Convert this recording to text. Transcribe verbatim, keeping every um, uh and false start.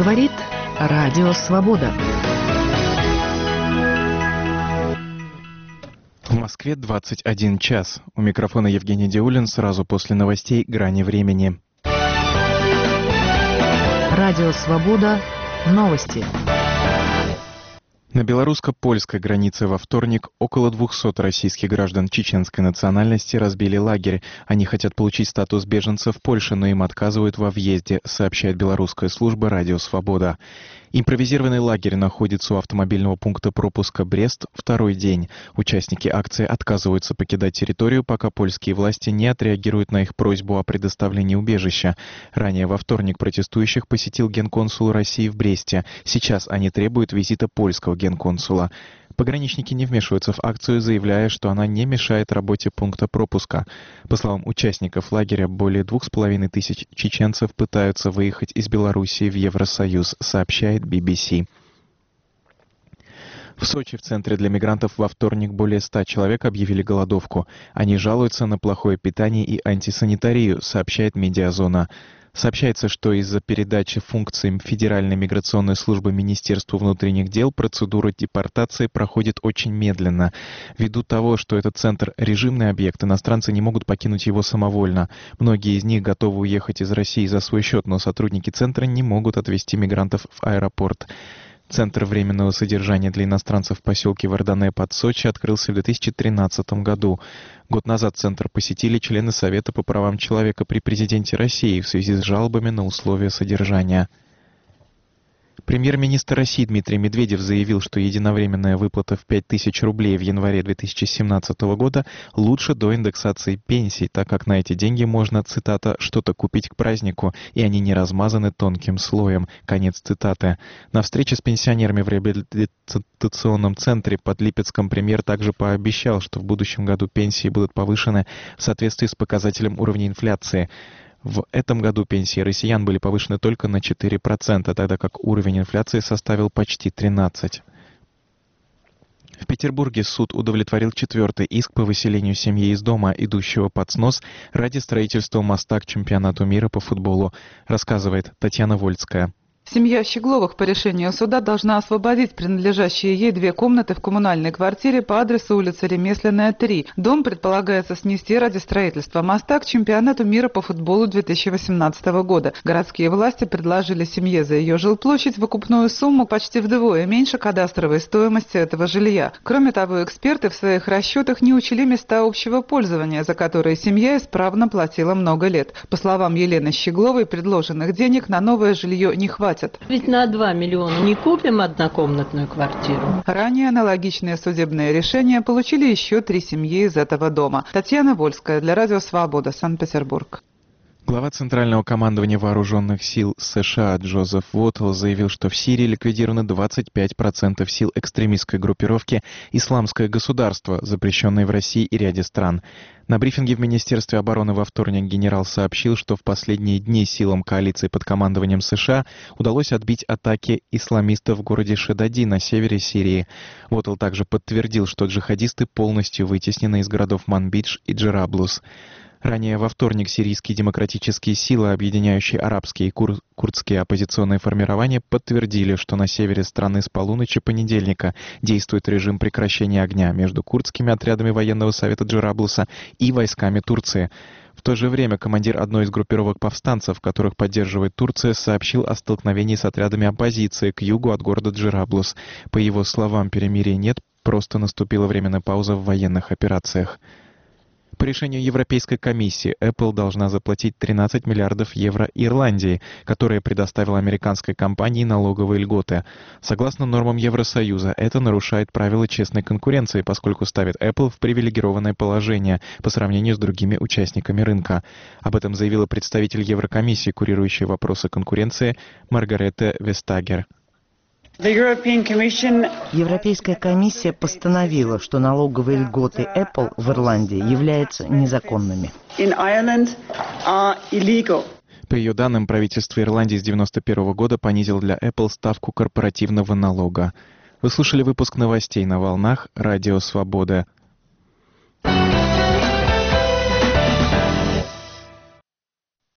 Говорит Радио Свобода. В Москве двадцать один час. У микрофона Евгений Диулин. Сразу после новостей «Грани времени». Радио Свобода. Новости. На белорусско-польской границе во вторник около двухсот российских граждан чеченской национальности разбили лагерь. Они хотят получить статус беженцев в Польше, но им отказывают во въезде, сообщает белорусская служба «Радио Свобода». Импровизированный лагерь находится у автомобильного пункта пропуска Брест второй день. Участники акции отказываются покидать территорию, пока польские власти не отреагируют на их просьбу о предоставлении убежища. Ранее во вторник протестующих посетил генконсул России в Бресте. Сейчас они требуют визита польского генконсула. Пограничники не вмешиваются в акцию, заявляя, что она не мешает работе пункта пропуска. По словам участников лагеря, более двух с половиной тысяч чеченцев пытаются выехать из Белоруссии в Евросоюз, сообщает би би си. В Сочи в центре для мигрантов во вторник более ста человек объявили голодовку. Они жалуются на плохое питание и антисанитарию, сообщает Медиазона. Сообщается, что из-за передачи функций Федеральной миграционной службы Министерству внутренних дел процедура депортации проходит очень медленно. Ввиду того, что этот центр – режимный объект, иностранцы не могут покинуть его самовольно. Многие из них готовы уехать из России за свой счет, но сотрудники центра не могут отвезти мигрантов в аэропорт. Центр временного содержания для иностранцев в поселке Варданэ под Сочи открылся в две тысячи тринадцатом году. Год назад центр посетили члены Совета по правам человека при президенте России в связи с жалобами на условия содержания. Премьер-министр России Дмитрий Медведев заявил, что единовременная выплата в пять тысяч рублей в январе две тысячи семнадцатого года лучше до индексации пенсий, так как на эти деньги можно, цитата, «что-то купить к празднику, и они не размазаны тонким слоем». Конец цитаты. На встрече с пенсионерами в реабилитационном центре под Липецком премьер также пообещал, что в будущем году пенсии будут повышены в соответствии с показателем уровня инфляции. В этом году пенсии россиян были повышены только на четыре процента, тогда как уровень инфляции составил почти тринадцать процентов. В Петербурге суд удовлетворил четвертый иск по выселению семьи из дома, идущего под снос, ради строительства моста к чемпионату мира по футболу, рассказывает Татьяна Вольская. Семья Щегловых по решению суда должна освободить принадлежащие ей две комнаты в коммунальной квартире по адресу улица Ремесленная, три. Дом предполагается снести ради строительства моста к чемпионату мира по футболу две тысячи восемнадцатого года. Городские власти предложили семье за ее жилплощадь выкупную сумму почти вдвое меньше кадастровой стоимости этого жилья. Кроме того, эксперты в своих расчетах не учли места общего пользования, за которые семья исправно платила много лет. По словам Елены Щегловой, предложенных денег на новое жилье не хватит. Ведь на два миллиона не купим однокомнатную квартиру. Ранее аналогичные судебные решения получили еще три семьи из этого дома. Татьяна Вольская для Радио Свобода, Санкт-Петербург. Глава Центрального командования вооруженных сил США Джозеф Уоттл заявил, что в Сирии ликвидировано двадцать пять процентов сил экстремистской группировки «Исламское государство», запрещенной в России и ряде стран. На брифинге в Министерстве обороны во вторник генерал сообщил, что в последние дни силам коалиции под командованием США удалось отбить атаки исламистов в городе Шедади на севере Сирии. Уоттл также подтвердил, что джихадисты полностью вытеснены из городов Манбидж и Джераблус. Ранее во вторник сирийские демократические силы, объединяющие арабские и кур- курдские оппозиционные формирования, подтвердили, что на севере страны с полуночи понедельника действует режим прекращения огня между курдскими отрядами военного совета Джераблуса и войсками Турции. В то же время командир одной из группировок повстанцев, которых поддерживает Турция, сообщил о столкновении с отрядами оппозиции к югу от города Джераблус. По его словам, перемирия нет, просто наступила временная пауза в военных операциях. По решению Европейской комиссии Apple должна заплатить тринадцать миллиардов евро Ирландии, которая предоставила американской компании налоговые льготы. Согласно нормам Евросоюза, это нарушает правила честной конкуренции, поскольку ставит Apple в привилегированное положение по сравнению с другими участниками рынка. Об этом заявила представитель Еврокомиссии, курирующая вопросы конкуренции, Маргарета Вестагер. Европейская комиссия постановила, что налоговые льготы Apple в Ирландии являются незаконными. По ее данным, правительство Ирландии с девяносто первого года понизило для Apple ставку корпоративного налога. Вы слушали выпуск новостей на волнах Радио Свобода.